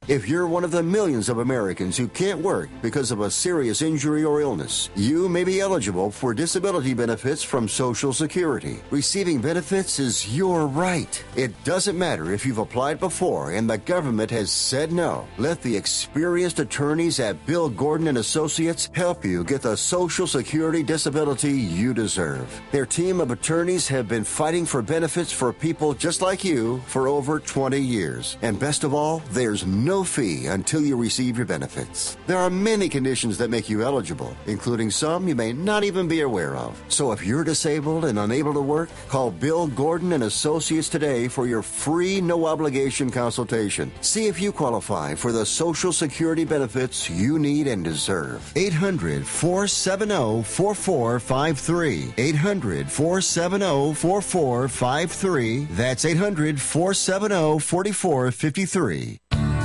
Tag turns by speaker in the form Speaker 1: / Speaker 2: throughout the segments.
Speaker 1: If you're one of the millions of Americans who can't work because of a serious injury or illness, you may be eligible for disability benefits from Social Security. Receiving benefits is your right. It doesn't matter if you've applied before and the government has said no. Let the experienced attorneys at Bill Gordon and Associates help you get the Social Security disability you deserve. Their team of attorneys have been fighting for benefits for people just like you for over 20 years. And best of all, there's no fee until you receive your benefits. There are many conditions that make you eligible, including some you may not even be aware of. So if you're disabled and unable to work, call Bill Gordon and Associates today for your free, no-obligation consultation. See if you qualify for the Social Security benefits you need and deserve. 800-470-4453. 800-470-4453. That's 800-470-4453.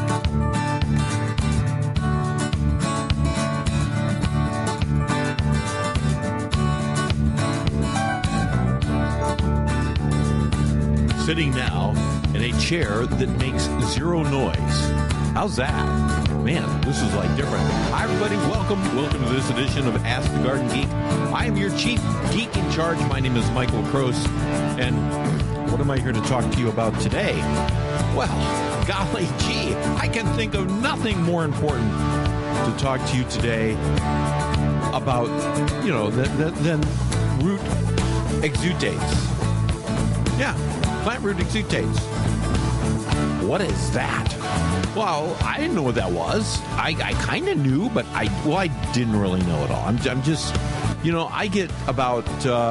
Speaker 2: Sitting now in a chair that makes zero noise. How's that? Man, this is like different. Hi, everybody. Welcome to this edition of Ask the Garden Geek. I am your chief geek in charge. My name is Michael Kroos. And what am I here to talk to you about today? Well, golly gee, I can think of nothing more important to talk to you today about, than root exudates. Yeah. Plant root exudates. What is that? Well, I didn't know what that was. I kind of knew, but I didn't really know at all. I'm just, I get about,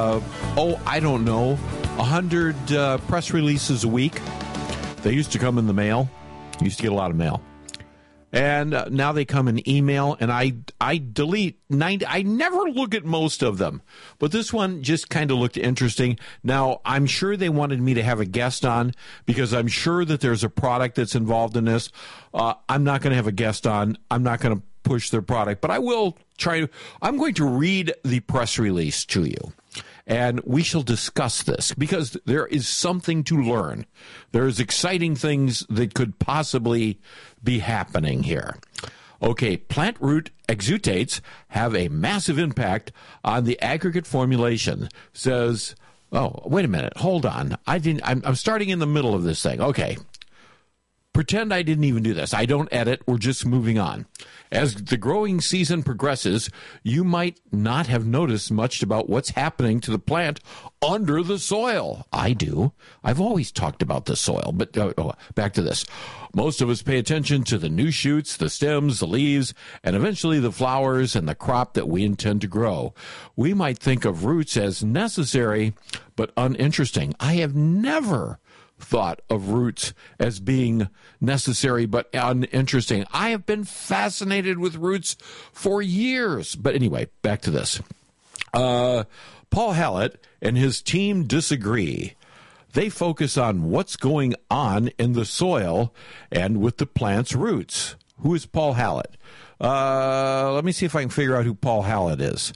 Speaker 2: 100 press releases a week. They used to come in the mail. I used to get a lot of mail. And now they come in email, and I delete 90. I never look at most of them, but this one just kind of looked interesting. Now, I'm sure they wanted me to have a guest on because I'm sure that there's a product that's involved in this. I'm not going to have a guest on. I'm not going to push their product, but I will try. I'm going to read the press release to you. And we shall discuss this because there is something to learn. There's exciting things that could possibly be happening here. Okay, plant root exudates have a massive impact on the aggregate formulation. Says, oh, wait a minute, hold on. I'm starting in the middle of this thing. Okay. Pretend I didn't even do this. I don't edit. We're just moving on. As the growing season progresses, you might not have noticed much about what's happening to the plant under the soil. I do. I've always talked about the soil, but back to this. Most of us pay attention to the new shoots, the stems, the leaves, and eventually the flowers and the crop that we intend to grow. We might think of roots as necessary, but uninteresting. I have never thought of roots as being necessary but uninteresting. I have been fascinated with roots for years. But anyway, back to this. Paul Hallett and his team disagree. They focus on what's going on in the soil and with the plant's roots. Who is Paul Hallett? Let me see if I can figure out who Paul Hallett is.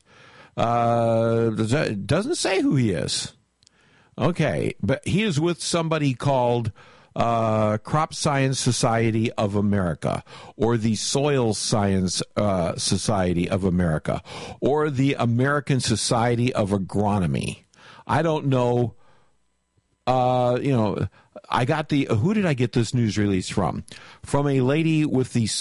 Speaker 2: It doesn't say who he is. Okay, but he is with somebody called Crop Science Society of America, or the Soil Science Society of America, or the American Society of Agronomy. I don't know. I got who did I get this news release from? From a lady with the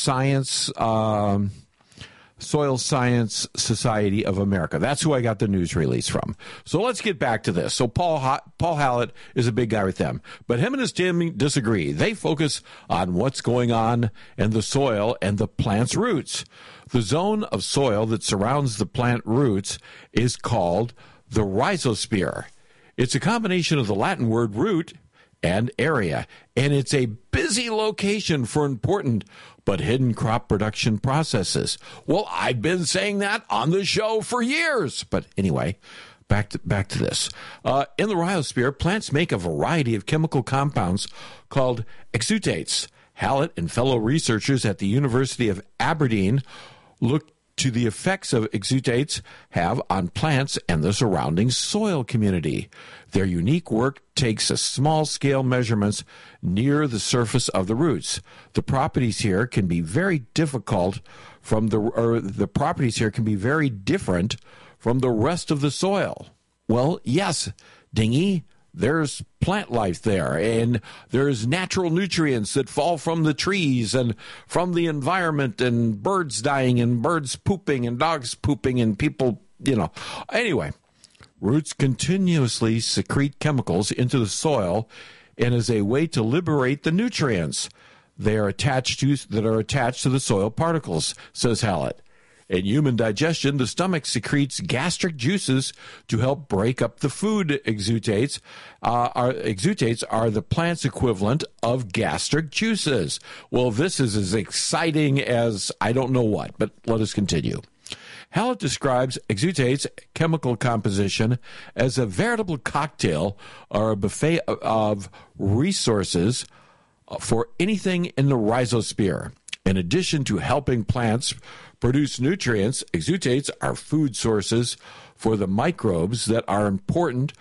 Speaker 2: Soil Science Society of America. That's who I got the news release from. So let's get back to this. So Paul Hallett is a big guy with them. But him and his team disagree. They focus on what's going on in the soil and the plant's roots. The zone of soil that surrounds the plant roots is called the rhizosphere. It's a combination of the Latin word root and area, and it's a busy location for important but hidden crop production processes. Well, I've been saying that on the show for years. But anyway, back to this. In the rhizosphere, plants make a variety of chemical compounds called exudates. Hallett and fellow researchers at the University of Aberdeen looked to the effects of exudates have on plants and the surrounding soil community. Their unique work takes a small-scale measurements near the surface of the roots. The properties here can be very difficult the properties here can be very different from the rest of the soil. Well, yes, Dingy, there's plant life there, and there's natural nutrients that fall from the trees and from the environment, and birds dying and birds pooping and dogs pooping and people, Anyway, roots continuously secrete chemicals into the soil and as a way to liberate the nutrients that are attached to the soil particles, says Hallett. In human digestion, the stomach secretes gastric juices to help break up the food. Exudates are the plant's equivalent of gastric juices. Well, this is as exciting as I don't know what, but let us continue. Hallett describes exudates' chemical composition as a veritable cocktail or a buffet of resources for anything in the rhizosphere. In addition to helping plants produce nutrients, exudates are food sources for the microbes that are important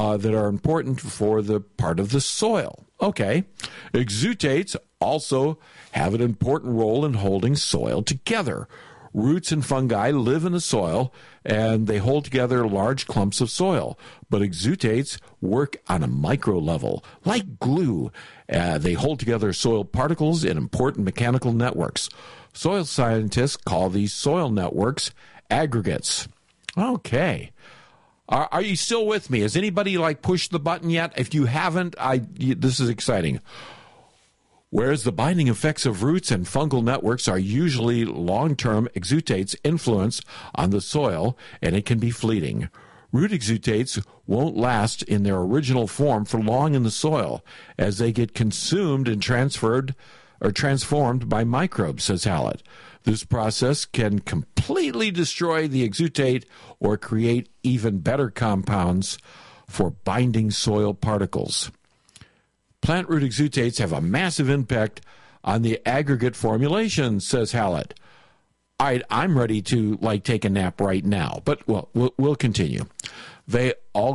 Speaker 2: for the part of the soil. Okay. Exudates also have an important role in holding soil together. Roots and fungi live in the soil, and they hold together large clumps of soil. But exudates work on a micro level, like glue. They hold together soil particles in important mechanical networks. Soil scientists call these soil networks aggregates. Okay. Are you still with me? Has anybody pushed the button yet? If you haven't, this is exciting. Whereas the binding effects of roots and fungal networks are usually long-term, exudates' influence on the soil, and it can be fleeting. Root exudates won't last in their original form for long in the soil, as they get consumed and transformed by microbes, says Hallett. This process can completely destroy the exudate or create even better compounds for binding soil particles. Plant root exudates have a massive impact on the aggregate formulation, says Hallett. All right, I'm ready to take a nap right now, but we'll continue. They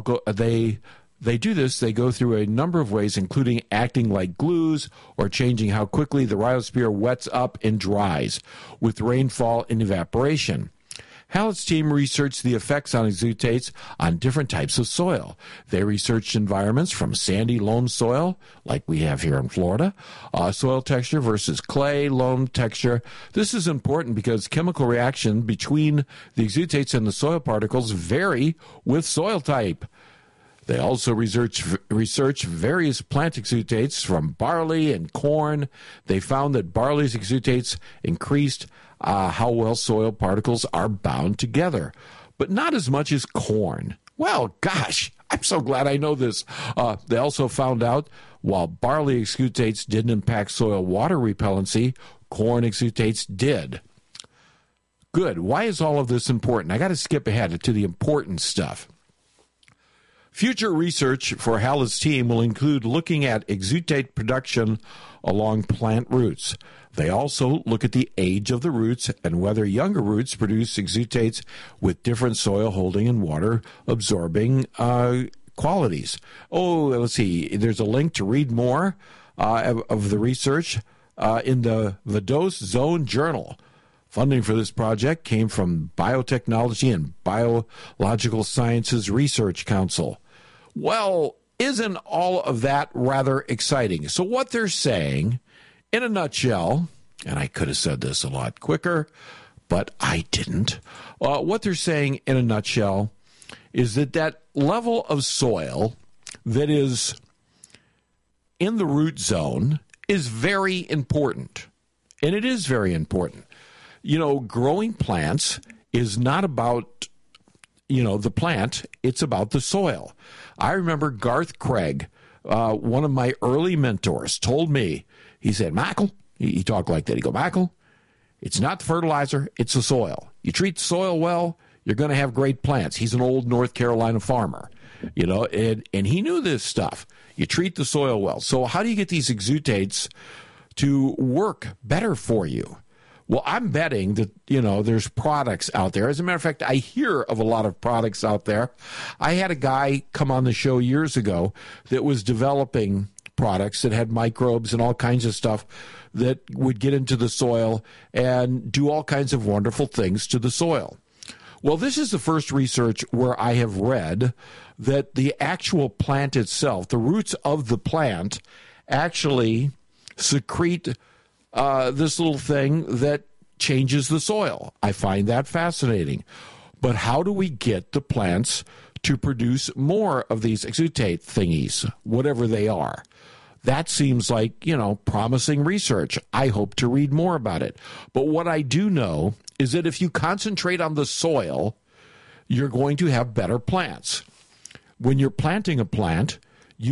Speaker 2: do this. They go through a number of ways, including acting like glues or changing how quickly the rhizosphere wets up and dries with rainfall and evaporation. Hallett's team researched the effects on exudates on different types of soil. They researched environments from sandy loam soil, like we have here in Florida, soil texture versus clay loam texture. This is important because chemical reaction between the exudates and the soil particles vary with soil type. They also researched various plant exudates from barley and corn. They found that barley's exudates increased how well soil particles are bound together, but not as much as corn. Well, gosh, I'm so glad I know this. They also found out while barley exudates didn't impact soil water repellency, corn exudates did. Good. Why is all of this important? I got to skip ahead to the important stuff. Future research for Hallett's team will include looking at exudate production along plant roots. They also look at the age of the roots and whether younger roots produce exudates with different soil holding and water absorbing qualities. Oh, let's see. There's a link to read more of the research in the Vadose Zone Journal. Funding for this project came from Biotechnology and Biological Sciences Research Council. Well, isn't all of that rather exciting? So what they're saying, in a nutshell, and I could have said this a lot quicker, but I didn't. What they're saying in a nutshell is that level of soil that is in the root zone is very important. And it is very important. Growing plants is not about, the plant. It's about the soil. I remember Garth Craig, one of my early mentors, told me, he said, Michael, he talked like that. He go, Michael, it's not the fertilizer, it's the soil. You treat the soil well, you're going to have great plants. He's an old North Carolina farmer, and he knew this stuff. You treat the soil well. So how do you get these exudates to work better for you? Well, I'm betting that, there's products out there. As a matter of fact, I hear of a lot of products out there. I had a guy come on the show years ago that was developing products that had microbes and all kinds of stuff that would get into the soil and do all kinds of wonderful things to the soil. Well, this is the first research where I have read that the actual plant itself, the roots of the plant, actually secrete this little thing that changes the soil. I find that fascinating. But how do we get the plants to produce more of these exudate thingies, whatever they are? That seems like, promising research. I hope to read more about it. But what I do know is that if you concentrate on the soil, you're going to have better plants. When you're planting a plant,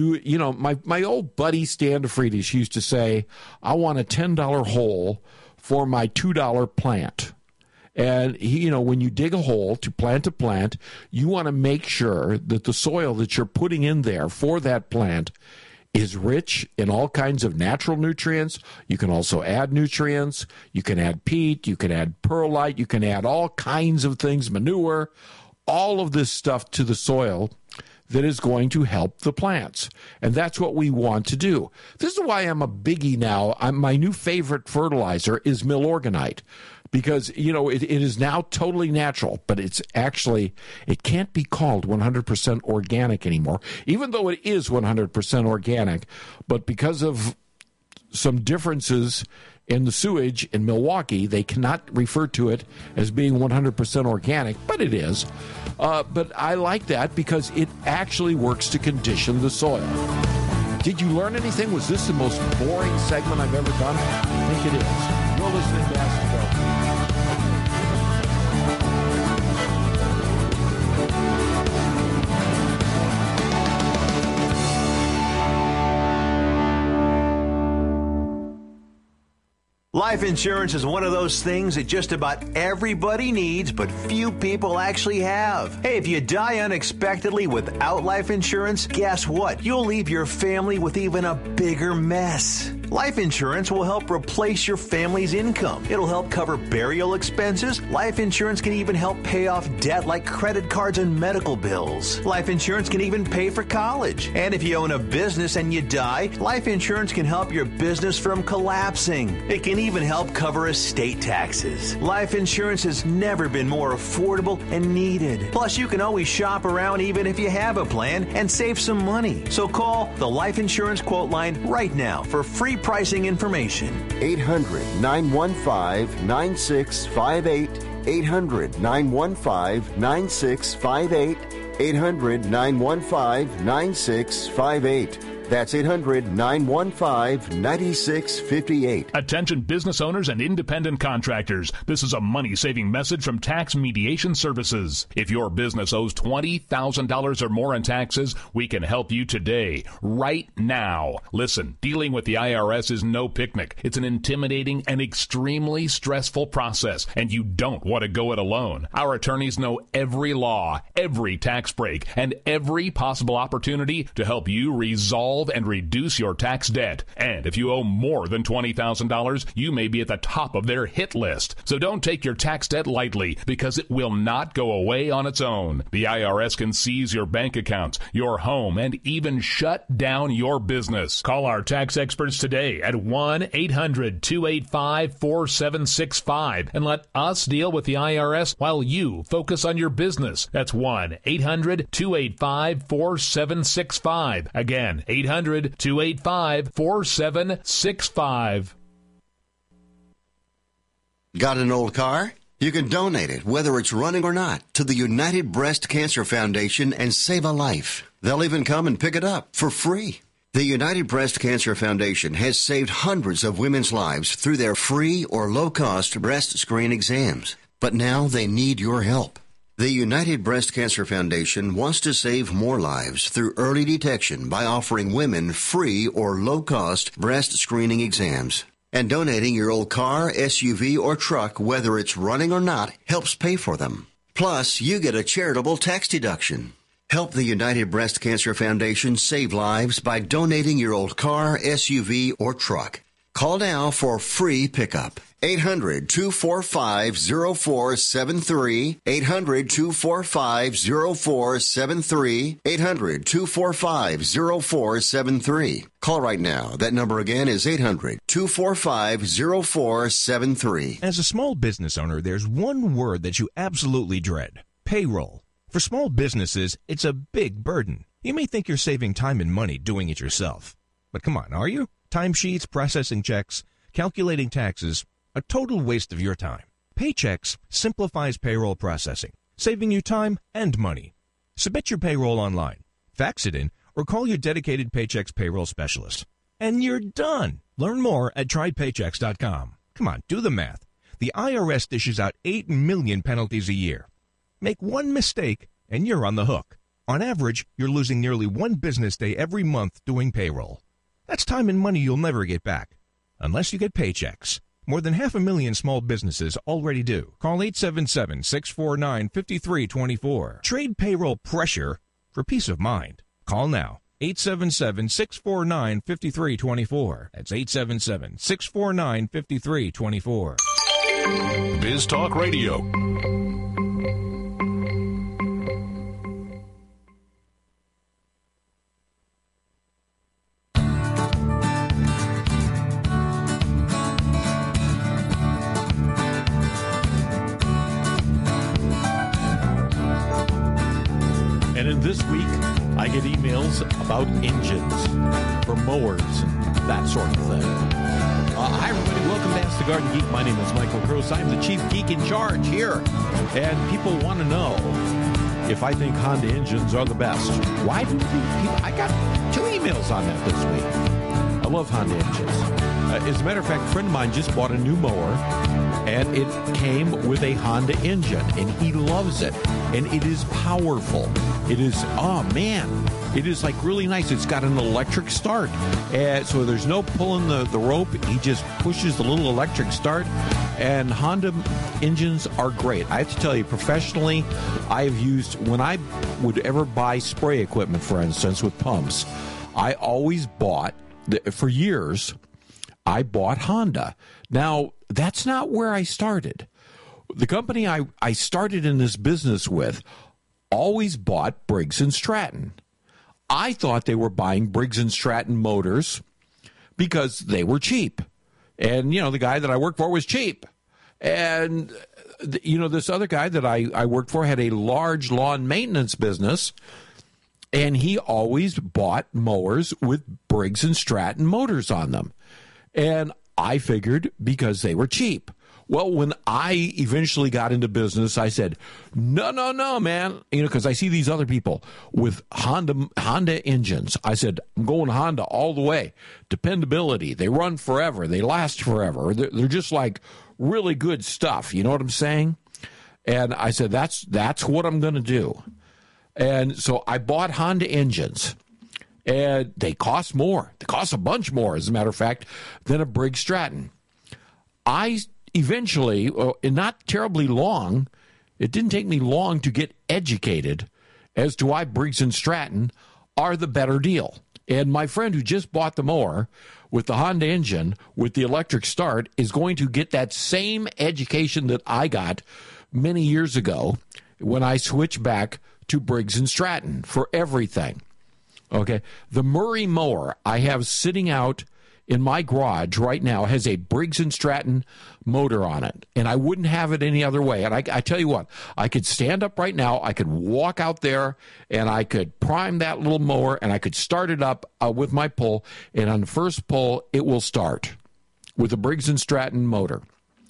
Speaker 2: my old buddy Stan DeFreitas used to say, I want a $10 hole for my $2 plant. And when you dig a hole to plant a plant, you want to make sure that the soil that you're putting in there for that plant is rich in all kinds of natural nutrients. You can also add nutrients. You can add peat. You can add perlite. You can add all kinds of things, manure, all of this stuff to the soil that is going to help the plants. And that's what we want to do. This is why I'm a biggie now. My new favorite fertilizer is Milorganite, because, it is now totally natural, but it can't be called 100% organic anymore, even though it is 100% organic. But because of some differences in the sewage in Milwaukee, they cannot refer to it as being 100% organic, but it is. But I like that because it actually works to condition the soil. Did you learn anything? Was this the most boring segment I've ever done? I think it is. You're listening to Ask the Doctor.
Speaker 3: Life insurance is one of those things that just about everybody needs, but few people actually have. Hey, if you die unexpectedly without life insurance, guess what? You'll leave your family with even a bigger mess. Life insurance will help replace your family's income. It'll help cover burial expenses. Life insurance can even help pay off debt like credit cards and medical bills. Life insurance can even pay for college. And if you own a business and you die, life insurance can help your business from collapsing. It can even help cover estate taxes. Life insurance has never been more affordable and needed. Plus, you can always shop around even if you have a plan and save some money. So call the Life Insurance Quote Line right now for free pricing information.
Speaker 1: 800-915-9658. 800-915-9658. 800-915-9658. That's 800-915-9658.
Speaker 4: Attention business owners and independent contractors. This is a money-saving message from Tax Mediation Services. If your business owes $20,000 or more in taxes, we can help you today, right now. Listen, dealing with the IRS is no picnic. It's an intimidating and extremely stressful process, and you don't want to go it alone. Our attorneys know every law, every tax break, and every possible opportunity to help you resolve and reduce your tax debt. And if you owe more than $20,000, you may be at the top of their hit list. So don't take your tax debt lightly, because it will not go away on its own. The IRS can seize your bank accounts, your home, and even shut down your business. Call our tax experts today at 1-800-285-4765 and let us deal with the IRS while you focus on your business. That's 1-800-285-4765. Again, 800-285-4765.
Speaker 1: Got an old car? You can donate it, whether it's running or not, to the United Breast Cancer Foundation and save a life. They'll even come and pick it up for free. The United Breast Cancer Foundation has saved hundreds of women's lives through their free or low-cost breast screen exams. But now they need your help. The United Breast Cancer Foundation wants to save more lives through early detection by offering women free or low-cost breast screening exams. And donating your old car, SUV, or truck, whether it's running or not, helps pay for them. Plus, you get a charitable tax deduction. Help the United Breast Cancer Foundation save lives by donating your old car, SUV, or truck. Call now for free pickup. 800-245-0473. 800-245-0473. 800-245-0473. Call right now. That number again is 800-245-0473.
Speaker 5: As a small business owner, there's one word that you absolutely dread: payroll. For small businesses, it's a big burden. You may think you're saving time and money doing it yourself. But come on, are you? Timesheets, processing checks, calculating taxes, a total waste of your time. Paychex simplifies payroll processing, saving you time and money. Submit your payroll online, fax it in, or call your dedicated Paychex payroll specialist. And you're done. Learn more at trypaychex.com. Come on, do the math. The IRS dishes out 8 million penalties a year. Make one mistake, and you're on the hook. On average, you're losing nearly one business day every month doing payroll. That's time and money you'll never get back, unless you get Paychex. More than 500,000 small businesses already do. Call 877-649-5324. Trade payroll pressure for peace of mind. Call now. 877-649-5324. That's 877-649-5324.
Speaker 4: Biz Talk Radio.
Speaker 2: And in this week, I get emails about engines for mowers and that sort of thing. Hi, everybody. Welcome to Ask the Garden Geek. My name is Michael Gross. I'm the chief geek in charge here. And people want to know if I think Honda engines are the best. Why do people? I got 2 emails on that this week. I love Honda engines. As a matter of fact, a friend of mine just bought a new mower, and it came with a Honda engine, and he loves it. And it is powerful. It is, oh man, it is like really nice. It's got an electric start. So there's no pulling the rope. He just pushes the little electric start. And Honda engines are great. I have to tell you, professionally, I have used, when I would ever buy spray equipment, for instance, with pumps, I always bought, for years, I bought Honda. Now, that's not where I started. The company I started in this business with always bought Briggs & Stratton. I thought they were buying Briggs & Stratton motors because they were cheap. And, you know, the guy that I worked for was cheap. And, you know, this other guy that I worked for had a large lawn maintenance business, and he always bought mowers with Briggs & Stratton motors on them. And I figured because they were cheap. Well, when I eventually got into business, I said, no, man, you know, because I see these other people with Honda engines. I said, I'm going Honda all the way. Dependability. They run forever. They last forever. They're just like really good stuff. You know what I'm saying? And I said, that's what I'm going to do. And so I bought Honda engines. And they cost more. They cost a bunch more, as a matter of fact, than a Briggs Stratton. I eventually, not terribly long, it didn't take me long to get educated as to why Briggs & Stratton are the better deal. And my friend who just bought the mower with the Honda engine with the electric start is going to get that same education that I got many years ago when I switched back to Briggs & Stratton for everything. Okay, the Murray mower I have sitting out in my garage right now has a Briggs & Stratton motor on it, and I wouldn't have it any other way. And I tell you what, I could stand up right now, I could walk out there, and I could prime that little mower, and I could start it up with my pull, and on the first pull, it will start with a Briggs & Stratton motor.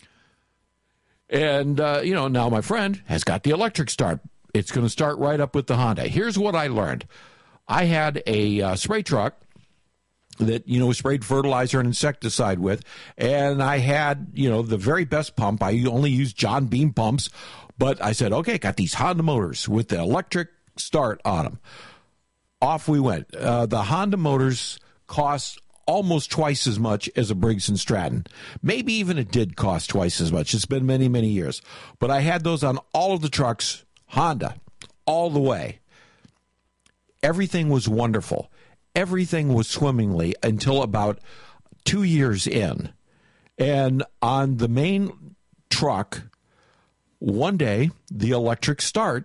Speaker 2: And, you know, now my friend has got the electric start. It's going to start right up with the Honda. Here's what I learned. I had a spray truck that, you know, sprayed fertilizer and insecticide with, and I had, you know, the very best pump. I only used John Beam pumps, but I said, okay, got these Honda motors with the electric start on them. Off we went. The Honda motors cost almost twice as much as a Briggs & Stratton. Maybe even it did cost twice as much. It's been many, many years. But I had those on all of the trucks, Honda, all the way. Everything was wonderful. Everything was swimmingly until about 2 years in. And on the main truck, one day, the electric start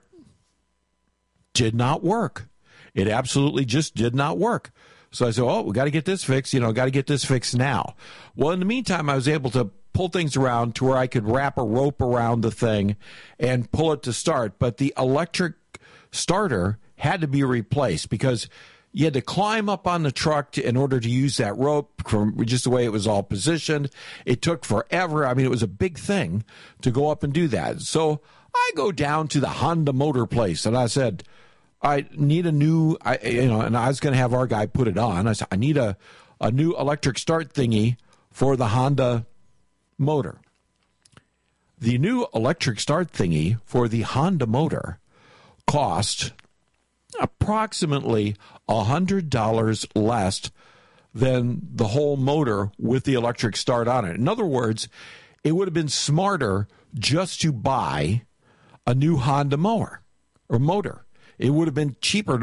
Speaker 2: did not work. It absolutely just did not work. So I said, oh, we got to get this fixed, got to get this fixed now. Well, in the meantime, I was able to pull things around to where I could wrap a rope around the thing and pull it to start. But the electric starter had to be replaced because you had to climb up on the truck in order to use that rope from just the way it was all positioned. It took forever. I mean, it was a big thing to go up and do that. So I go down to the Honda Motor place and I said, I need a new, and I was going to have our guy put it on. I said, I need a new electric start thingy for the Honda motor. The new electric start thingy for the Honda motor cost approximately $100 less than the whole motor with the electric start on it. In other words, it would have been smarter just to buy a new Honda mower or motor. It would have been cheaper,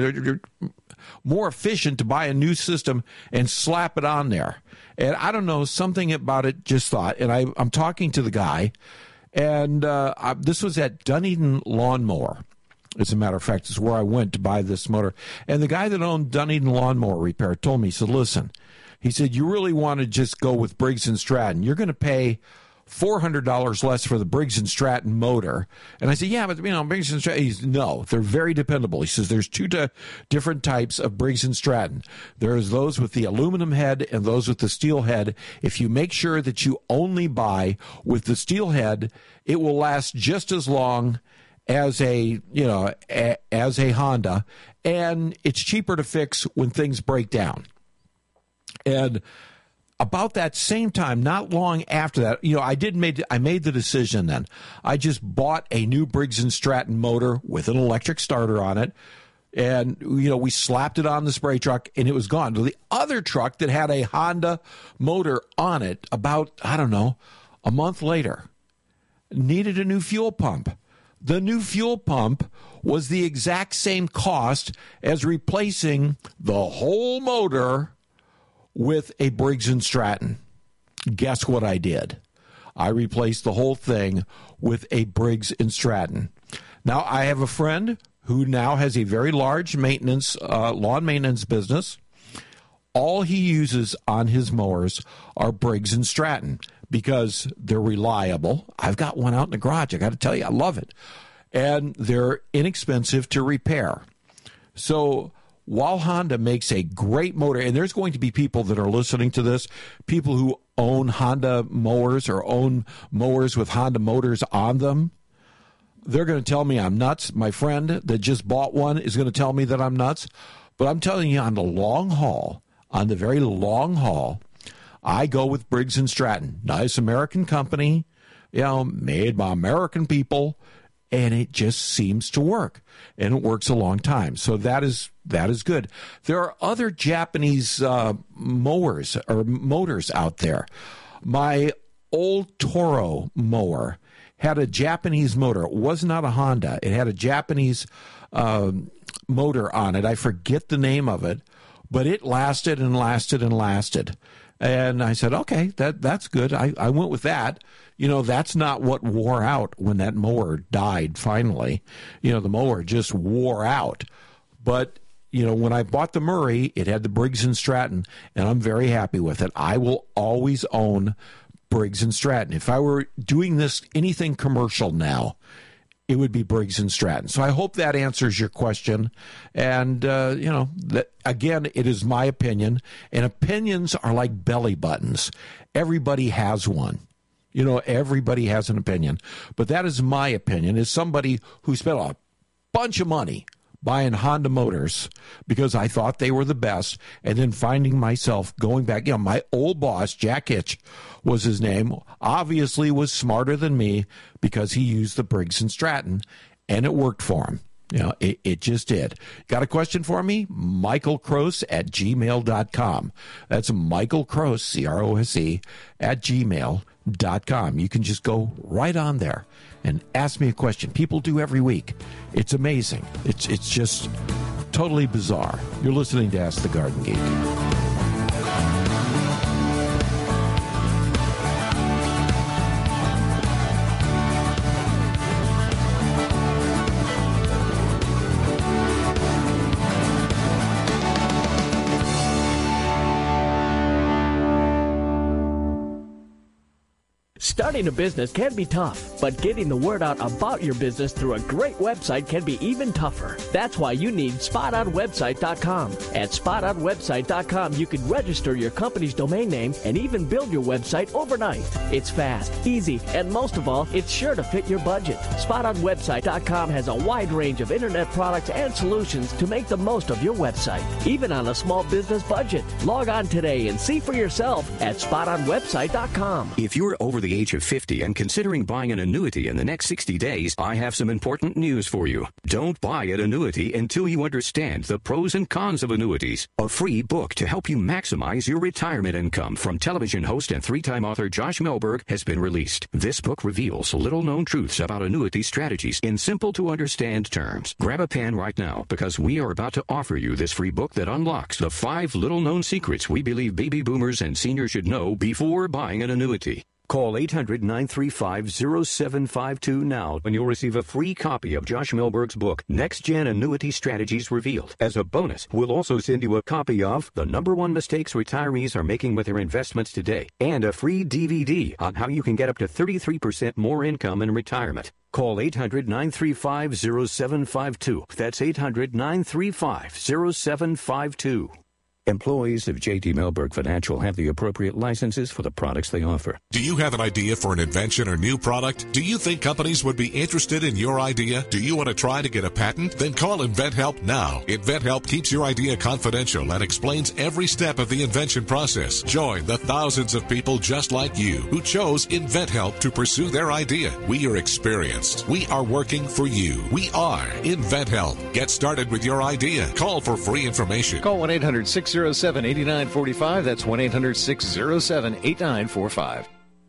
Speaker 2: more efficient to buy a new system and slap it on there. And I don't know, something about it just thought. And I'm talking to the guy, and this was at Dunedin Lawnmower. As a matter of fact, it's where I went to buy this motor. And the guy that owned Dunedin Lawnmower Repair told me, he said, listen, he said, you really want to just go with Briggs & Stratton. You're going to pay $400 less for the Briggs & Stratton motor. And I said, yeah, but, Briggs & Stratton, no, they're very dependable. He says there's two different types of Briggs & Stratton. There's those with the aluminum head and those with the steel head. If you make sure that you only buy with the steel head, it will last just as long as a Honda, and it's cheaper to fix when things break down. And about that same time, not long after that, I made the decision then. I just bought a new Briggs & Stratton motor with an electric starter on it, and we slapped it on the spray truck, and it was gone. The other truck that had a Honda motor on it, about, a month later, needed a new fuel pump. The new fuel pump was the exact same cost as replacing the whole motor with a Briggs & Stratton. Guess what I did? I replaced the whole thing with a Briggs & Stratton. Now, I have a friend who now has a very large lawn maintenance business. All he uses on his mowers are Briggs & Stratton because they're reliable. I've got one out in the garage. I got to tell you, I love it. And they're inexpensive to repair. So while Honda makes a great motor, and there's going to be people that are listening to this, people who own Honda mowers or own mowers with Honda motors on them, they're going to tell me I'm nuts. My friend that just bought one is going to tell me that I'm nuts. But I'm telling you, on the long haul, on the very long haul, I go with Briggs & Stratton. Nice American company, made by American people, and it just seems to work. And it works a long time. So that is good. There are other Japanese mowers or motors out there. My old Toro mower had a Japanese motor. It was not a Honda. It had a Japanese motor on it. I forget the name of it, but it lasted and lasted and lasted. And I said, okay, that's good. I went with that. That's not what wore out when that mower died finally. The mower just wore out. But, when I bought the Murray, it had the Briggs & Stratton, and I'm very happy with it. I will always own Briggs & Stratton. If I were doing anything commercial now, it would be Briggs & Stratton. So I hope that answers your question. And, that again, it is my opinion. And opinions are like belly buttons. Everybody has one. Everybody has an opinion. But that is my opinion, as somebody who spent a bunch of money buying Honda motors because I thought they were the best, and then finding myself going back. My old boss, Jack Hitch was his name, obviously was smarter than me because he used the Briggs & Stratton, and it worked for him. It just did. Got a question for me? michaelcrose@gmail.com. That's Michael Crose, C-R-O-S-E, @gmail.com. You can just go right on there and ask me a question. People do every week. It's amazing. It's just totally bizarre. You're listening to Ask the Garden Geek.
Speaker 6: Starting a business can be tough, but getting the word out about your business through a great website can be even tougher. That's why you need SpotOnWebsite.com. At SpotOnWebsite.com, you can register your company's domain name and even build your website overnight. It's fast, easy, and most of all, it's sure to fit your budget. SpotOnWebsite.com has a wide range of internet products and solutions to make the most of your website, even on a small business budget. Log on today and see for yourself at SpotOnWebsite.com.
Speaker 7: If you're over the age of 50 and considering buying an annuity in the next 60 days, I have some important news for you. Don't buy an annuity until you understand the pros and cons of annuities. A free book to help you maximize your retirement income from television host and three-time author Josh Melberg has been released. This book reveals little-known truths about annuity strategies in simple-to-understand terms. Grab a pen right now because we are about to offer you this free book that unlocks the 5 little-known secrets we believe baby boomers and seniors should know before buying an annuity. Call 800-935-0752 now and you'll receive a free copy of Josh Melberg's book, Next Gen Annuity Strategies Revealed. As a bonus, we'll also send you a copy of The Number 1 Mistakes Retirees Are Making with Their Investments Today and a free DVD on how you can get up to 33% more income in retirement. Call 800-935-0752. That's 800-935-0752. Employees of J.D. Melberg Financial have the appropriate licenses for the products they offer.
Speaker 8: Do you have an idea for an invention or new product? Do you think companies would be interested in your idea? Do you want to try to get a patent? Then call InventHelp now. InventHelp keeps your idea confidential and explains every step of the invention process. Join the thousands of people just like you who chose InventHelp to pursue their idea. We are experienced. We are working for you. We are InventHelp. Get started with your idea. Call for free information.
Speaker 9: Call 1-800-607-8945. That's 1-800-607-8945.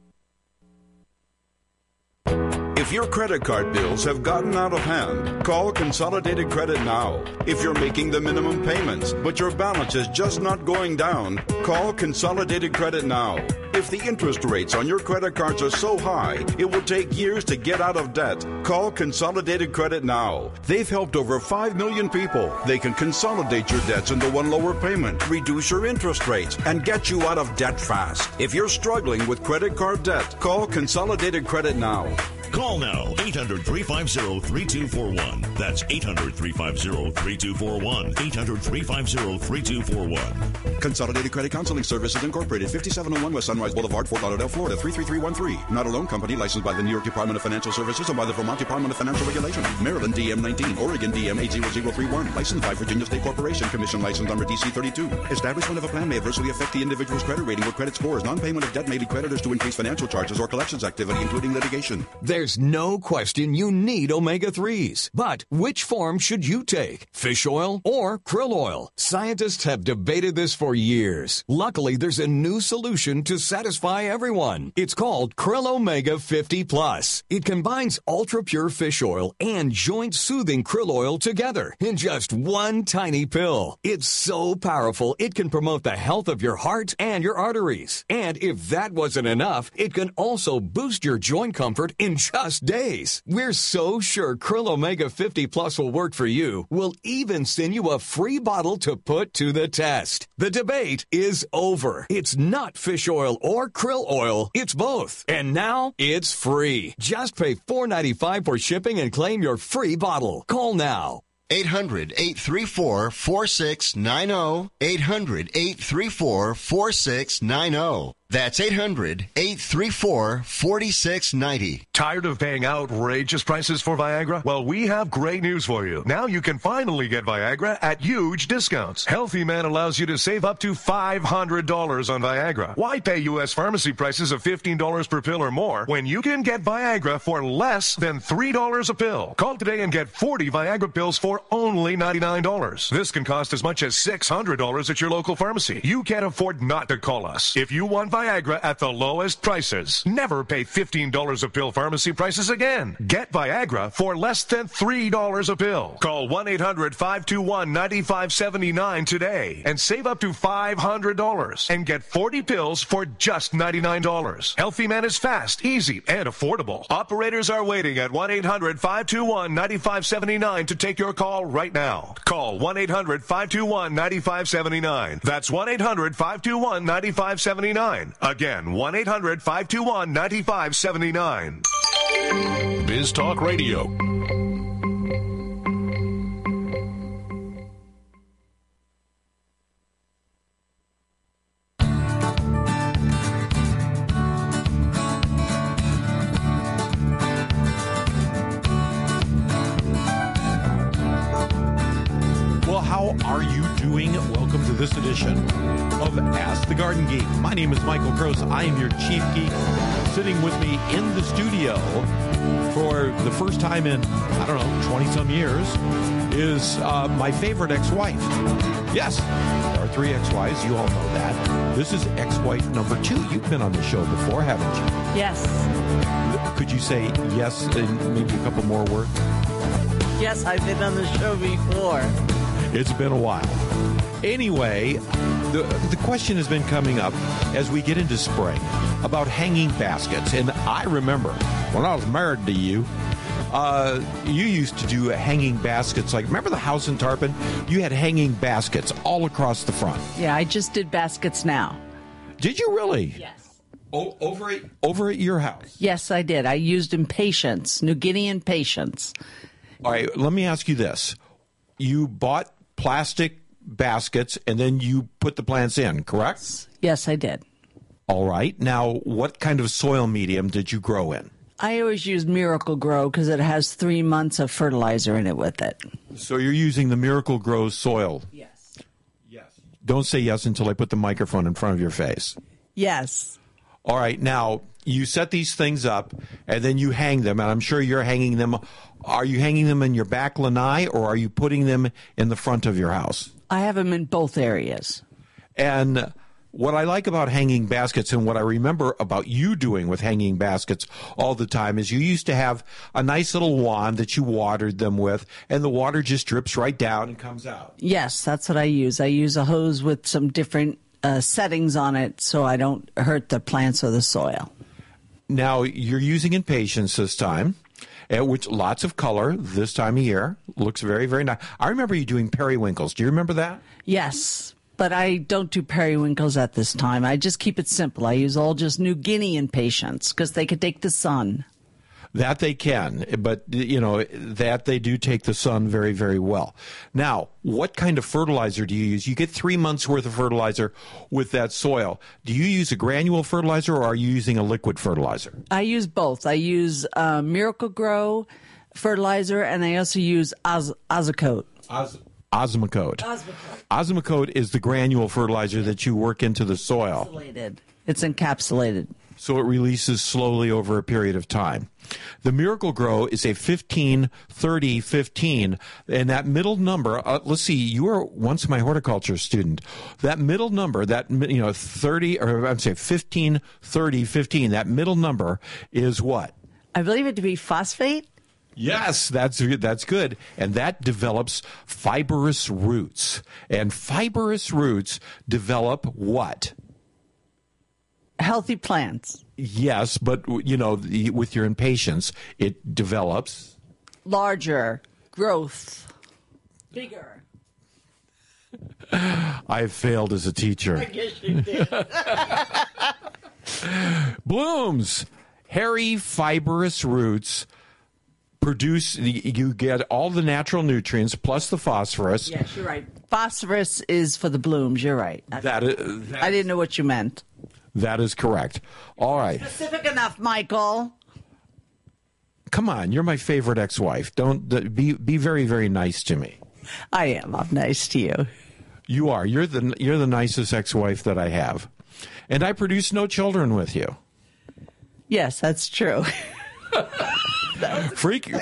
Speaker 10: If your credit card bills have gotten out of hand, call Consolidated Credit now. If you're making the minimum payments, but your balance is just not going down, call Consolidated Credit now. If the interest rates on your credit cards are so high, it will take years to get out of debt. Call Consolidated Credit now. They've helped over 5 million people. They can consolidate your debts into one lower payment, reduce your interest rates, and get you out of debt fast. If you're struggling with credit card debt, call Consolidated Credit now.
Speaker 11: Call now, 800-350-3241. That's 800-350-3241. 800-350-3241.
Speaker 10: Consolidated Credit Counseling Services Incorporated, 5701 West Sunrise Boulevard, Fort Lauderdale, Florida, 33313. Not a loan company licensed by the New York Department of Financial Services and by the Vermont Department of Financial Regulation. Maryland DM 19, Oregon DM 80031. Licensed by Virginia State Corporation. Commission license number DC 32. Establishment of a plan may adversely affect the individual's credit rating or credit scores. Non-payment of debt may lead creditors to increase financial charges or collections activity, including litigation.
Speaker 12: There's no question you need omega-3s. But which form should you take? Fish oil or krill oil? Scientists have debated this for years. Luckily, there's a new solution to satisfy everyone. It's called Krill Omega 50 Plus. It combines ultra-pure fish oil and joint-soothing krill oil together in just one tiny pill. It's so powerful, it can promote the health of your heart and your arteries. And if that wasn't enough, it can also boost your joint comfort in just days. We're so sure Krill Omega 50 Plus will work for you. We'll even send you a free bottle to put to the test. The debate is over. It's not fish oil or krill oil. It's both. And now it's free. Just pay $4.95 for shipping and claim your free bottle. Call now.
Speaker 1: 800-834-4690. 800-834-4690. That's 800-834-4690.
Speaker 13: Tired of paying outrageous prices for Viagra? Well, we have great news for you. Now you can finally get Viagra at huge discounts. Healthy Man allows you to save up to $500 on Viagra. Why pay U.S. pharmacy prices of $15 per pill or more when you can get Viagra for less than $3 a pill? Call today and get 40 Viagra pills for only $99. This can cost as much as $600 at your local pharmacy. You can't afford not to call us. If you want Viagra at the lowest prices, never pay $15 a pill pharmacy prices again. Get Viagra for less than $3 a pill. Call 1-800-521-9579 today and save up to $500 and get 40 pills for just $99. Healthy Man is fast, easy, and affordable. Operators are waiting at 1-800-521-9579 to take your call right now. Call 1-800-521-9579. That's 1-800-521-9579. 9579. Again, 1-800-521-9579.
Speaker 8: Biz Talk Radio.
Speaker 2: How are you doing? Welcome to this edition of Ask the Garden Geek. My name is Michael Gross. I am your chief geek. Sitting with me in the studio for the first time in, 20-some years, is my favorite ex-wife. Yes, there are 3 ex-wives. You all know that. This is ex-wife number 2. You've been on the show before, haven't you?
Speaker 9: Yes.
Speaker 2: Could you say yes and maybe a couple more words?
Speaker 9: Yes, I've been on the show before.
Speaker 2: It's been a while. Anyway, the question has been coming up as we get into spring about hanging baskets. And I remember when I was married to you, you used to do hanging baskets. Like, remember the house in Tarpon? You had hanging baskets all across the front.
Speaker 9: Yeah, I just did baskets now.
Speaker 2: Did you really?
Speaker 9: Yes.
Speaker 2: Oh, over at your house?
Speaker 9: Yes, I did. I used impatience, New Guinean patience.
Speaker 2: All right, let me ask you this. You bought plastic baskets, and then you put the plants in, correct?
Speaker 9: Yes, I did.
Speaker 2: All right. Now, what kind of soil medium did you grow in?
Speaker 9: I always use Miracle Grow because it has 3 months of fertilizer in it with it.
Speaker 2: So you're using the Miracle Grow soil?
Speaker 9: Yes.
Speaker 2: Yes. Don't say yes until I put the microphone in front of your face.
Speaker 9: Yes.
Speaker 2: All right. Now, you set these things up, and then you hang them, and I'm sure you're hanging them. Are you hanging them in your back lanai, or are you putting them in the front of your house?
Speaker 9: I have them in both areas.
Speaker 2: And what I like about hanging baskets, and what I remember about you doing with hanging baskets all the time, is you used to have a nice little wand that you watered them with, and the water just drips right down and comes out.
Speaker 9: Yes, that's what I use. I use a hose with some different settings on it so I don't hurt the plants or the soil.
Speaker 2: Now, you're using Impatiens this time, which lots of color this time of year. Looks very, very nice. I remember you doing periwinkles. Do you remember that?
Speaker 9: Yes, but I don't do periwinkles at this time. I just keep it simple. I use all just New Guinean patience because they could take the sun.
Speaker 2: That they can, but, that they do take the sun very, very well. Now, what kind of fertilizer do you use? You get 3 months' worth of fertilizer with that soil. Do you use a granule fertilizer, or are you using a liquid fertilizer?
Speaker 9: I use both. I use Miracle Grow fertilizer, and I also use Osmocote.
Speaker 2: Osmocote. Osmocote is the granule fertilizer that you work into the soil.
Speaker 9: It's encapsulated.
Speaker 2: So it releases slowly over a period of time. The Miracle Grow is a 15-30-15, and that middle number, let's see, you were once my horticulture student. That middle number, 15-30-15, that middle number is what?
Speaker 9: I believe it to be phosphate.
Speaker 2: Yes, that's good. And that develops fibrous roots. And fibrous roots develop what?
Speaker 9: Healthy plants.
Speaker 2: Yes, but, with your impatience, it develops.
Speaker 9: Larger. Growth. Bigger.
Speaker 2: I've failed as a teacher.
Speaker 9: I guess you did.
Speaker 2: Blooms. Hairy, fibrous roots produce, you get all the natural nutrients plus the phosphorus.
Speaker 9: Yes, you're right. Phosphorus is for the blooms. You're right. I didn't know what you meant.
Speaker 2: That is correct. All right.
Speaker 9: Specific enough, Michael.
Speaker 2: Come on, you're my favorite ex-wife. Don't be very, very nice to me.
Speaker 9: I am. I'm nice to you.
Speaker 2: You are. You're the nicest ex-wife that I have, and I produce no children with you.
Speaker 9: Yes, that's true.
Speaker 2: Freak.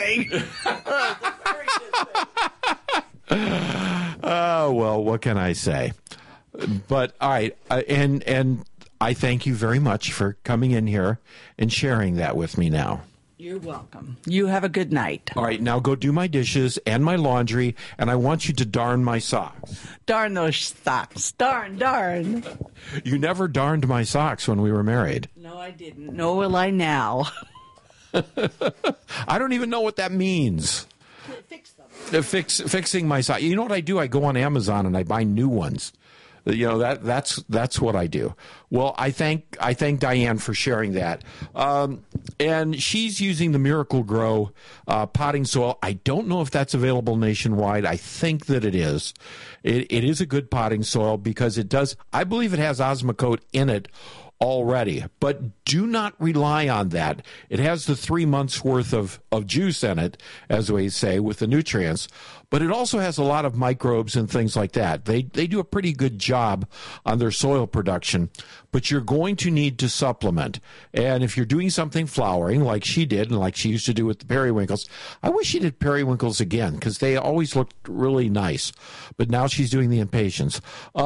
Speaker 2: Oh well, what can I say? But all right, and I thank you very much for coming in here and sharing that with me now.
Speaker 9: You're welcome. You have a good night.
Speaker 2: All right, now go do my dishes and my laundry, and I want you to darn my socks.
Speaker 9: Darn those socks. Darn.
Speaker 2: You never darned my socks when we were married.
Speaker 9: No, I didn't. Nor will I now.
Speaker 2: I don't even know what that means.
Speaker 9: Fix them.
Speaker 2: Fixing my socks. You know what I do? I go on Amazon and I buy new ones. That's what I do. Well, I thank Diane for sharing that. And she's using the Miracle Grow potting soil. I don't know if that's available nationwide. I think that it is. It is a good potting soil because it does. I believe it has Osmocote in it already, but do not rely on that. It has the 3 months worth of juice in it, as we say, with the nutrients, but it also has a lot of microbes and things like that. They do a pretty good job on their soil production, but you're going to need to supplement. And if you're doing something flowering like she did and like she used to do with the periwinkles, I wish she did periwinkles again because they always looked really nice, but now she's doing the impatiens.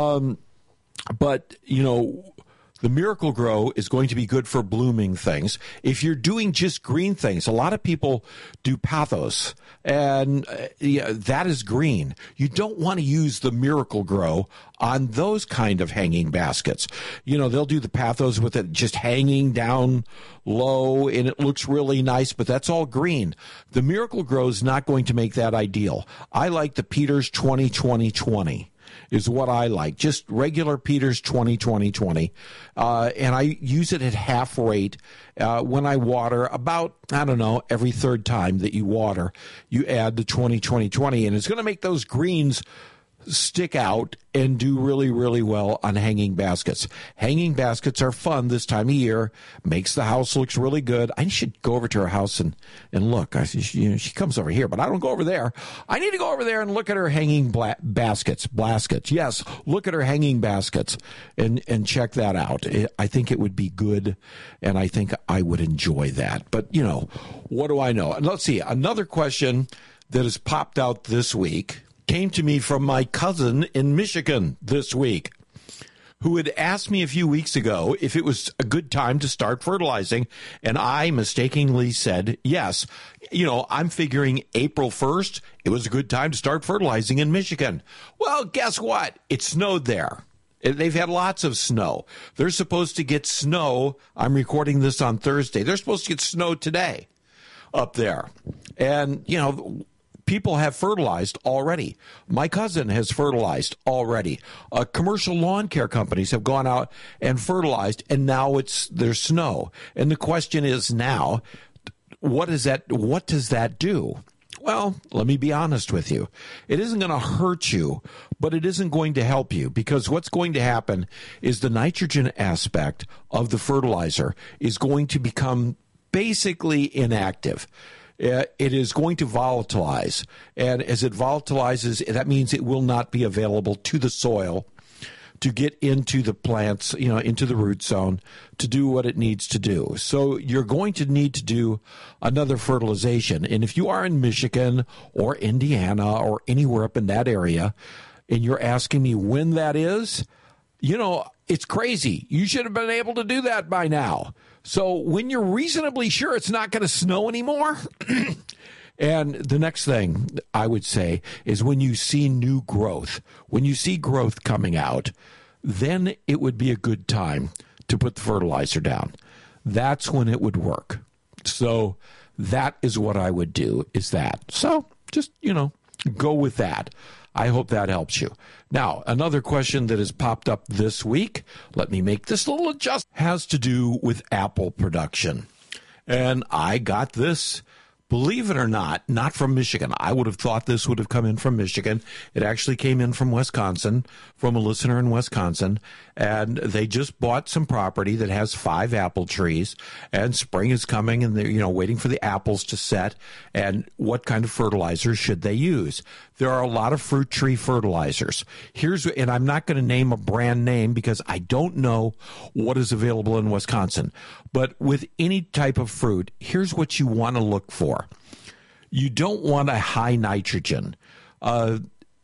Speaker 2: But, the Miracle Grow is going to be good for blooming things. If you're doing just green things, a lot of people do pothos, and that is green. You don't want to use the Miracle Grow on those kind of hanging baskets. They'll do the pothos with it just hanging down low, and it looks really nice, but that's all green. The Miracle Grow is not going to make that ideal. I like the Peters 20-20-20. Is what I like. Just regular Peters 20-20-20. And I use it at half rate when I water about, every third time that you water, you add the 20-20-20. And it's going to make those greens stick out and do really, really well on hanging baskets. Hanging baskets are fun this time of year. Makes the house looks really good. I should go over to her house and look. She comes over here, but I don't go over there. I need to go over there and look at her hanging baskets. Yes, look at her hanging baskets and check that out. I think it would be good, and I think I would enjoy that. But, what do I know? And let's see. Another question that has popped out this week came to me from my cousin in Michigan this week, who had asked me a few weeks ago if it was a good time to start fertilizing, and I mistakenly said yes. I'm figuring April 1st, it was a good time to start fertilizing in Michigan. Well, guess what? It snowed there. They've had lots of snow. They're supposed to get snow. I'm recording this on Thursday. They're supposed to get snow today up there. And, people have fertilized already. My cousin has fertilized already. Commercial lawn care companies have gone out and fertilized, and now there's snow. And the question is now, what does that do? Well, let me be honest with you. It isn't going to hurt you, but it isn't going to help you, because what's going to happen is the nitrogen aspect of the fertilizer is going to become basically inactive. It is going to volatilize, and as it volatilizes, that means it will not be available to the soil to get into the plants, into the root zone to do what it needs to do. So you're going to need to do another fertilization. And if you are in Michigan or Indiana or anywhere up in that area, and you're asking me when that is, it's crazy. You should have been able to do that by now. So when you're reasonably sure it's not going to snow anymore, and the next thing I would say is when you see new growth, when you see growth coming out, then it would be a good time to put the fertilizer down. That's when it would work. So that is what I would do, is that. So just, go with that. I hope that helps you. Now, another question that has popped up this week, let me make this little adjustment, has to do with apple production. And I got this, believe it or not from Michigan. I would have thought this would have come in from Michigan. It actually came in from Wisconsin, from a listener in Wisconsin. And they just bought some property that has 5 apple trees, and spring is coming, and they're, waiting for the apples to set. And what kind of fertilizer should they use? There are a lot of fruit tree fertilizers. And I'm not going to name a brand name because I don't know what is available in Wisconsin. But with any type of fruit, here's what you want to look for. You don't want a high nitrogen. A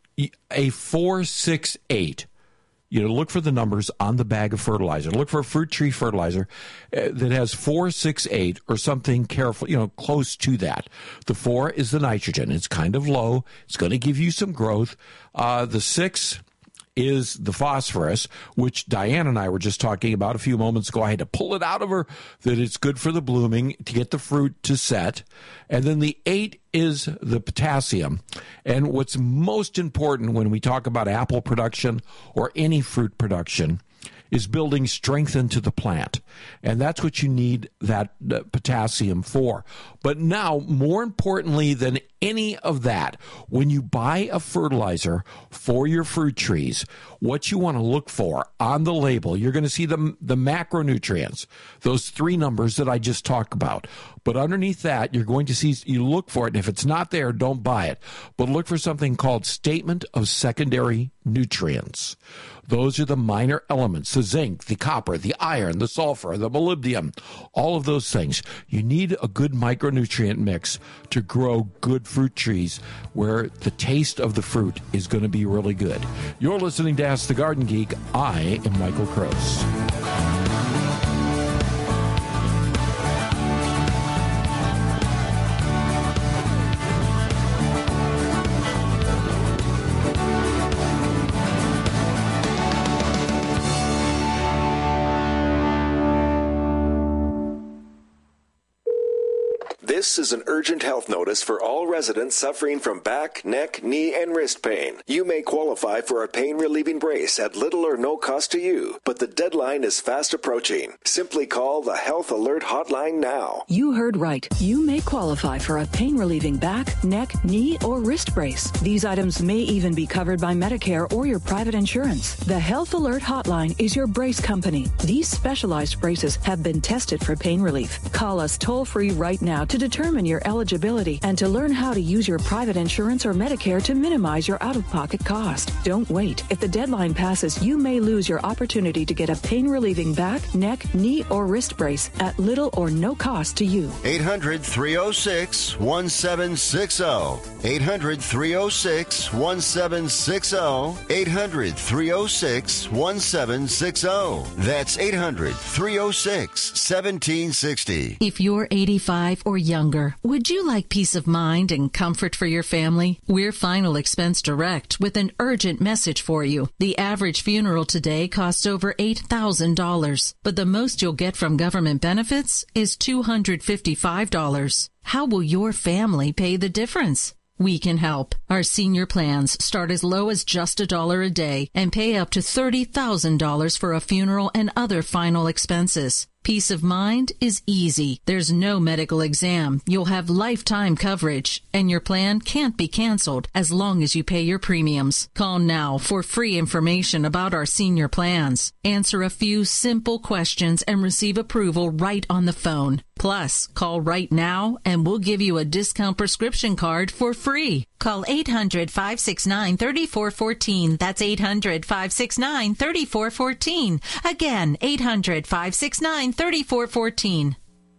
Speaker 2: 4-6-8. Look for the numbers on the bag of fertilizer. Look for a fruit tree fertilizer that has 4-6-8 or something careful, close to that. The 4 is the nitrogen. It's kind of low. It's going to give you some growth. The 6 is the phosphorus, which Diane and I were just talking about a few moments ago. I had to pull it out of her, that it's good for the blooming to get the fruit to set. And then the 8 is the potassium. And what's most important when we talk about apple production or any fruit production is building strength into the plant. And that's what you need that potassium for. But now, more importantly than any of that, when you buy a fertilizer for your fruit trees, what you want to look for on the label, you're going to see the macronutrients, those 3 numbers that I just talked about. But underneath that, you're going to see, you look for it, and if it's not there, don't buy it. But look for something called Statement of Secondary Nutrients. Those are the minor elements, the zinc, the copper, the iron, the sulfur, the molybdenum, all of those things. You need a good micronutrient mix to grow good fruit trees where the taste of the fruit is going to be really good. You're listening to Ask the Garden Geek. I am Michael Kroos.
Speaker 11: This is an urgent health notice for all residents suffering from back, neck, knee, and wrist pain. You may qualify for a pain-relieving brace at little or no cost to you, but the deadline is fast approaching. Simply call the Health Alert Hotline now.
Speaker 14: You heard right. You may qualify for a pain-relieving back, neck, knee, or wrist brace. These items may even be covered by Medicare or your private insurance. The Health Alert Hotline is your brace company. These specialized braces have been tested for pain relief. Call us toll-free right now to determine your eligibility and to learn how to use your private insurance or Medicare to minimize your out-of-pocket cost. Don't wait. If the deadline passes, you may lose your opportunity to get a pain-relieving back, neck, knee, or wrist brace at little or no cost to you.
Speaker 1: 800-306-1760. 800-306-1760. 800-306-1760. That's 800-306-1760.
Speaker 15: If you're 85 or younger, would you like peace of mind and comfort for your family? We're Final Expense Direct with an urgent message for you. The average funeral today costs over $8,000, but the most you'll get from government benefits is $255. How will your family pay the difference? We can help. Our senior plans start as low as just $1 a day and pay up to $30,000 for a funeral and other final expenses. Peace of mind is easy. There's no medical exam. You'll have lifetime coverage, and your plan can't be canceled as long as you pay your premiums. Call now for free information about our senior plans. Answer a few simple questions and receive approval right on the phone. Plus, call right now and we'll give you a discount prescription card for free. Call 800-569-3414. That's 800-569-3414. Again, 800-569-3414.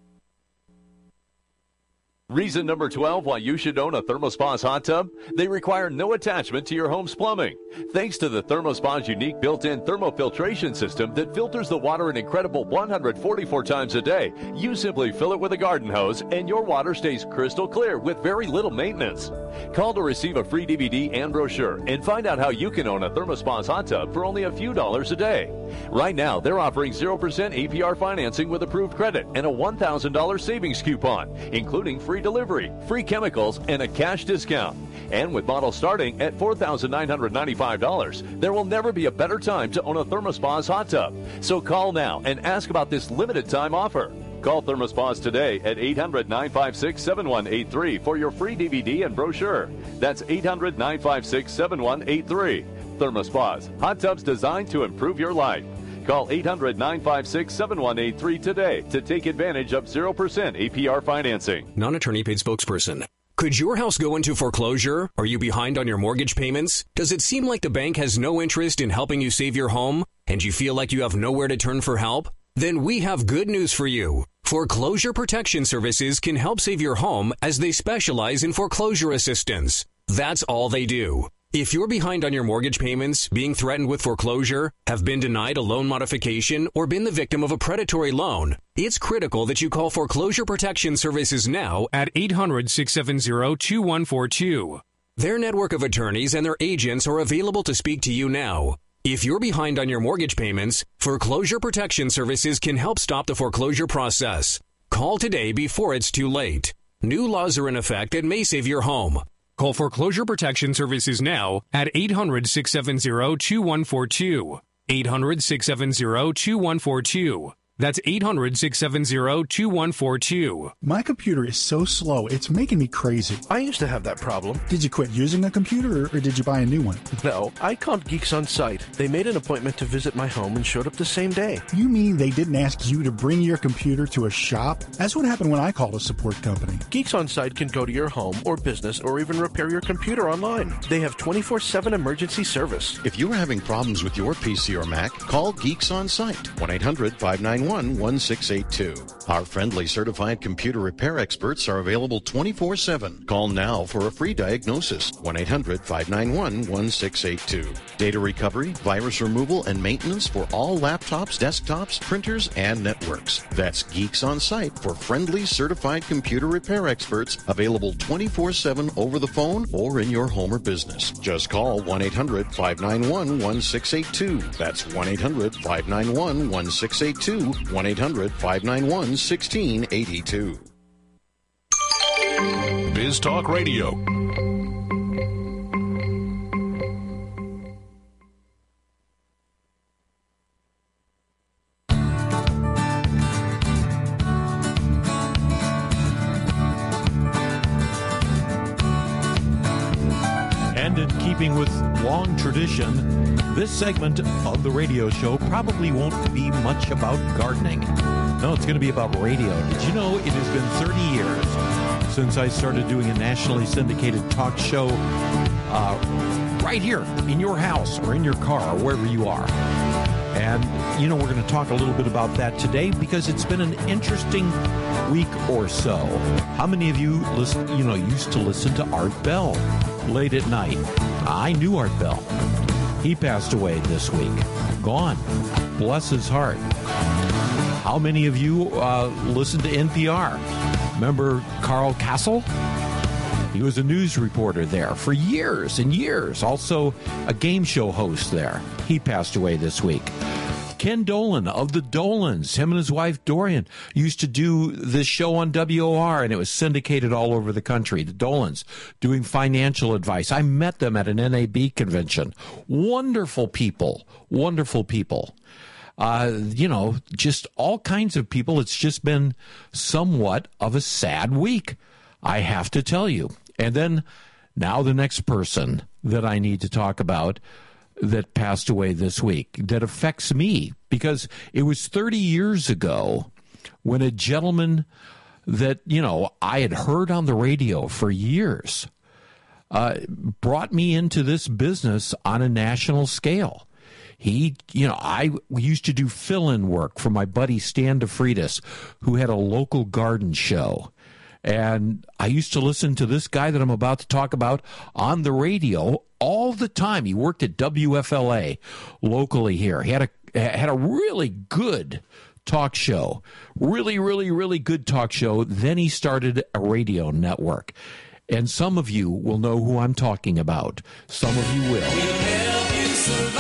Speaker 16: Reason number 12 why you should own a ThermoSpa's hot tub? They require no attachment to your home's plumbing. Thanks to the ThermoSpa's unique built-in thermofiltration system that filters the water an incredible 144 times a day, you simply fill it with a garden hose and your water stays crystal clear with very little maintenance. Call to receive a free DVD and brochure and find out how you can own a ThermoSpa's hot tub for only a few dollars a day. Right now, they're offering 0% APR financing with approved credit and a $1,000 savings coupon, including free delivery, free chemicals, and a cash discount. And with models starting at $4,995, there will never be a better time to own a ThermoSpa's hot tub. So call now and ask about this limited time offer. Call ThermoSpa's today at 800-956-7183 for your free DVD and brochure. That's 800-956-7183. ThermoSpa's, hot tubs designed to improve your life. Call 800-956-7183 today to take advantage of 0% APR financing.
Speaker 17: Non-attorney paid spokesperson. Could your house go into foreclosure? Are you behind on your mortgage payments? Does it seem like the bank has no interest in helping you save your home? And you feel like you have nowhere to turn for help? Then we have good news for you. Foreclosure Protection Services can help save your home as they specialize in foreclosure assistance. That's all they do. If you're behind on your mortgage payments, being threatened with foreclosure, have been denied a loan modification, or been the victim of a predatory loan, it's critical that you call Foreclosure Protection Services now at 800-670-2142. Their network of attorneys and their agents are available to speak to you now. If you're behind on your mortgage payments, Foreclosure Protection Services can help stop the foreclosure process. Call today before it's too late. New laws are in effect and may save your home. Call Foreclosure Protection Services now at 800-670-2142. 800-670-2142. That's 800-670-2142.
Speaker 18: My computer is so slow, it's making me crazy.
Speaker 19: I used to have that problem.
Speaker 18: Did you quit using a computer or did you buy a new one?
Speaker 19: No, I called Geeks On Site. They made an appointment to visit my home and showed up the same day.
Speaker 18: You mean they didn't ask you to bring your computer to a shop? That's what happened when I called a support company.
Speaker 19: Geeks On Site can go to your home or business or even repair your computer online. They have 24/7 emergency service.
Speaker 20: If you're having problems with your PC or Mac, call Geeks On Site. 1-800-591-1682. Our friendly certified computer repair experts are available 24/7. Call now for a free diagnosis. 1-800-591-1682. Data recovery, virus removal, and maintenance for all laptops, desktops, printers, and networks. That's Geeks On Site for friendly certified computer repair experts available 24/7 over the phone or in your home or business. Just call 1-800-591-1682. That's 1-800-591-1682. 1-800-591-1682.
Speaker 8: Biz Talk Radio.
Speaker 2: And in keeping with long tradition, this segment of the radio show probably won't be much about gardening. No, it's going to be about radio. Did you know it has been 30 years since I started doing a nationally syndicated talk show right here in your house or in your car or wherever you are? And, we're going to talk a little bit about that today because it's been an interesting week or so. How many of you used to listen to Art Bell late at night? I knew Art Bell. He passed away this week. Gone. Bless his heart. How many of you listen to NPR? Remember Carl Kasell? He was a news reporter there for years and years. Also a game show host there. He passed away this week. Ken Dolan of the Dolans, him and his wife Dorian, used to do this show on WOR, and it was syndicated all over the country. The Dolans doing financial advice. I met them at an NAB convention. Wonderful people. Wonderful people. Just all kinds of people. It's just been somewhat of a sad week, I have to tell you. And then now the next person that I need to talk about that passed away this week that affects me, because it was 30 years ago when a gentleman that, I had heard on the radio for years brought me into this business on a national scale. We used to do fill-in work for my buddy Stan DeFreitas, who had a local garden show. And I used to listen to this guy that I'm about to talk about on the radio all the time. He worked at WFLA locally here. He had a really good talk show. Really, really, really good talk show. Then he started a radio network. And some of you will know who I'm talking about. Some of you will.
Speaker 21: We'll help you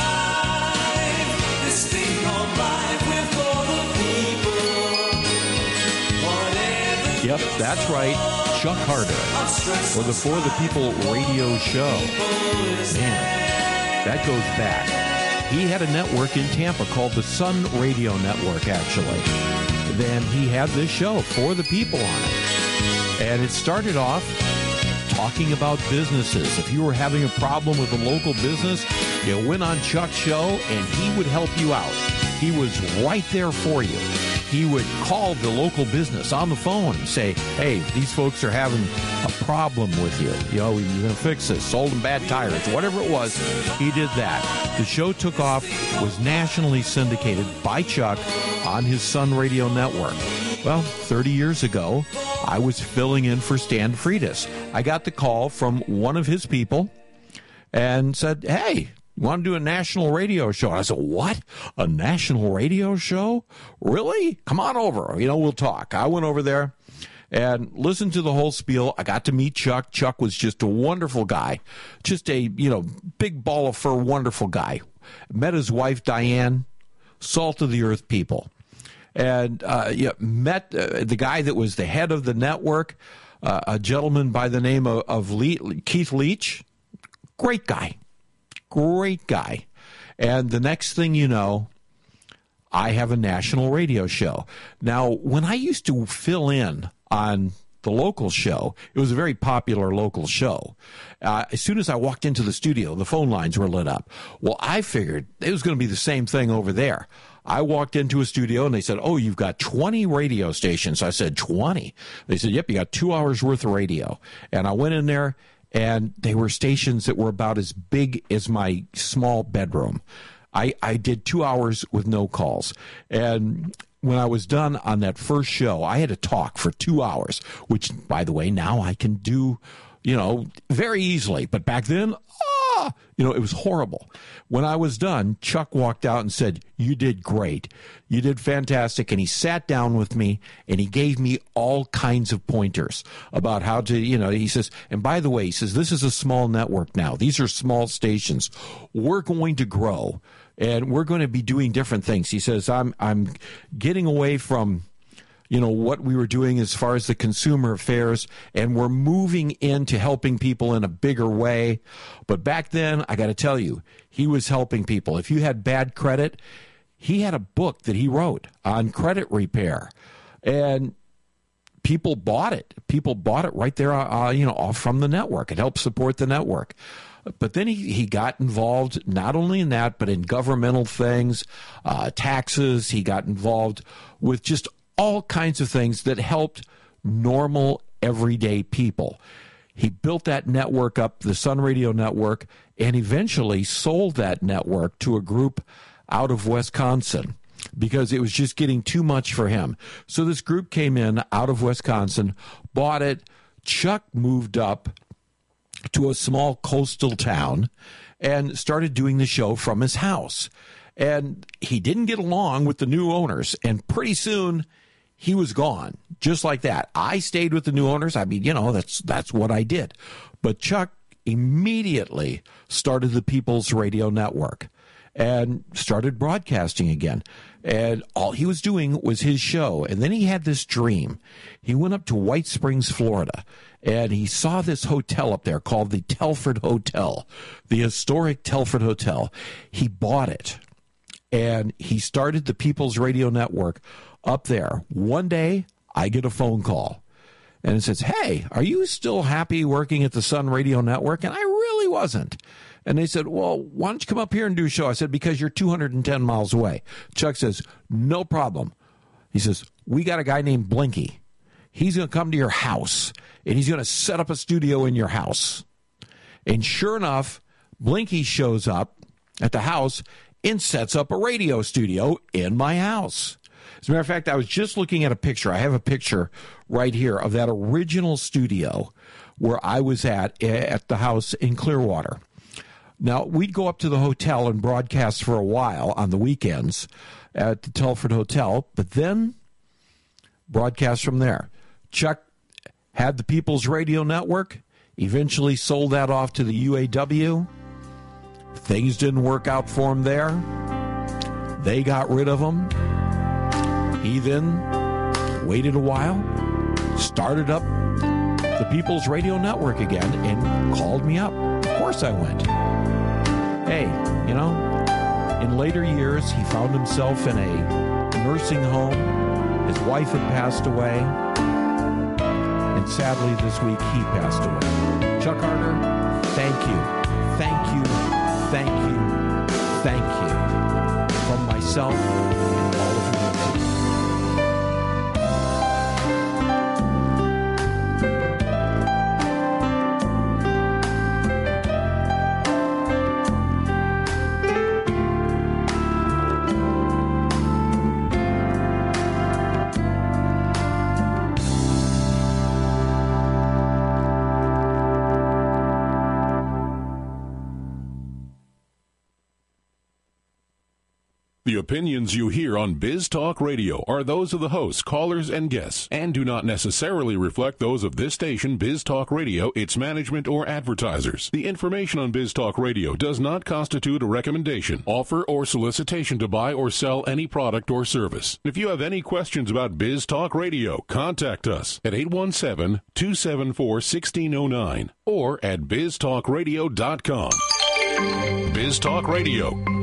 Speaker 21: survive this thing called life with all the people. Whatever.
Speaker 2: Yep, that's right. Chuck Harder for the For the People radio show. Man, that goes back. He had a network in Tampa called the Sun Radio Network, actually. Then he had this show, For the People, on it. And it started off talking about businesses. If you were having a problem with a local business, you went on Chuck's show and he would help you out. He was right there for you. He would call the local business on the phone and say, hey, these folks are having a problem with you. You're going to fix this. Sold them bad tires. Whatever it was, he did that. The show took off, was nationally syndicated by Chuck on his Sun Radio Network. Well, 30 years ago, I was filling in for Stan DeFreitas. I got the call from one of his people and said, hey, you want to do a national radio show? And I said, what? A national radio show? Really? Come on over. We'll talk. I went over there and listened to the whole spiel. I got to meet Chuck. Chuck was just a wonderful guy. Just a, big ball of fur, wonderful guy. Met his wife, Diane, salt of the earth people. And met the guy that was the head of the network, a gentleman by the name of Keith Leach. Great guy. And the next thing you know, I have a national radio show. Now, when I used to fill in on the local show, it was a very popular local show. As soon as I walked into the studio, the phone lines were lit up. Well, I figured it was going to be the same thing over there. I walked into a studio and they said, "Oh, you've got 20 radio stations." I said, 20? They said, "Yep, you got 2 hours worth of radio." And I went in there and they were stations that were about as big as my small bedroom. I did 2 hours with no calls. And when I was done on that first show, I had to talk for 2 hours, which, by the way, now I can do, very easily. But back then, it was horrible. When I was done, Chuck walked out and said, "You did great. You did fantastic." And he sat down with me and he gave me all kinds of pointers about how to, he says, and by the way, he says, "This is a small network now. These are small stations. We're going to grow and we're going to be doing different things." He says, I'm getting away from, what we were doing as far as the consumer affairs, and we're moving into helping people in a bigger way. But back then, I got to tell you, he was helping people. If you had bad credit, he had a book that he wrote on credit repair, and people bought it. People bought it right there, off from the network. It helped support the network. But then he got involved not only in that, but in governmental things, taxes. He got involved with just all kinds of things that helped normal, everyday people. He built that network up, the Sun Radio Network, and eventually sold that network to a group out of Wisconsin because it was just getting too much for him. So this group came in out of Wisconsin, bought it. Chuck moved up to a small coastal town and started doing the show from his house. And he didn't get along with the new owners, and pretty soon he was gone, just like that. I stayed with the new owners. I mean, that's what I did. But Chuck immediately started the People's Radio Network and started broadcasting again. And all he was doing was his show. And then he had this dream. He went up to White Springs, Florida, and he saw this hotel up there called the Telford Hotel, the historic Telford Hotel. He bought it, and he started the People's Radio Network up there. One day, I get a phone call, and it says, "Hey, are you still happy working at the Sun Radio Network?" And I really wasn't. And they said, "Well, why don't you come up here and do a show?" I said, "Because you're 210 miles away." Chuck says, "No problem." He says, "We got a guy named Blinky. He's going to come to your house, and he's going to set up a studio in your house." And sure enough, Blinky shows up at the house and sets up a radio studio in my house. As a matter of fact, I was just looking at a picture. I have a picture right here of that original studio where I was at the house in Clearwater. Now, we'd go up to the hotel and broadcast for a while on the weekends at the Telford Hotel, but then broadcast from there. Chuck had the People's Radio Network, eventually sold that off to the UAW. Things didn't work out for him there. They got rid of him. He then waited a while, started up the People's Radio Network again, and called me up. Of course I went. Hey, in later years, he found himself in a nursing home. His wife had passed away. And sadly, this week, he passed away. Chuck Harder, thank you. Thank you. Thank you. Thank you. From myself and all of you.
Speaker 3: The opinions you hear on Biz Talk Radio are those of the hosts, callers, and guests, and do not necessarily reflect those of this station, Biz Talk Radio, its management, or advertisers. The information on Biz Talk Radio does not constitute a recommendation, offer, or solicitation to buy or sell any product or service. If you have any questions about Biz Talk Radio, contact us at 817-274-1609 or at biztalkradio.com. Biz Talk Radio,